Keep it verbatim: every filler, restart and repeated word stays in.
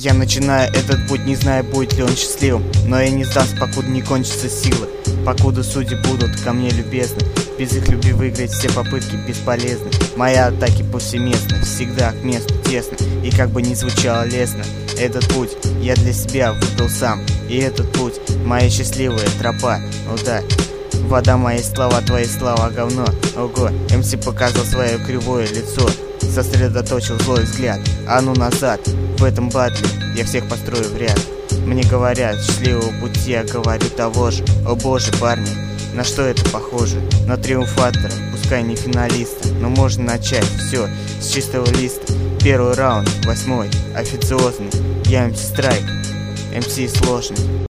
Я начинаю этот путь, не зная, будет ли он счастливым, но я не сдамся, покуда не кончатся силы, покуда судьи будут ко мне любезны. Без их любви выиграть все попытки бесполезны. Мои атаки повсеместны, всегда к месту тесно. И как бы ни звучало лестно, этот путь я для себя выбрал сам. И этот путь моя счастливая тропа. О да, вода мои слова, твои слова говно. Ого, МС показал свое кривое лицо, сосредоточил злой взгляд. А ну назад, в этом батле я всех построю в ряд. Мне говорят, счастливого пути, я говорю того же. О боже, парни, на что это похоже? На триумфатора, пускай не финалиста, но можно начать все с чистого листа. Первый раунд, восьмой, официозный. Я МС Страйк, МС сложный.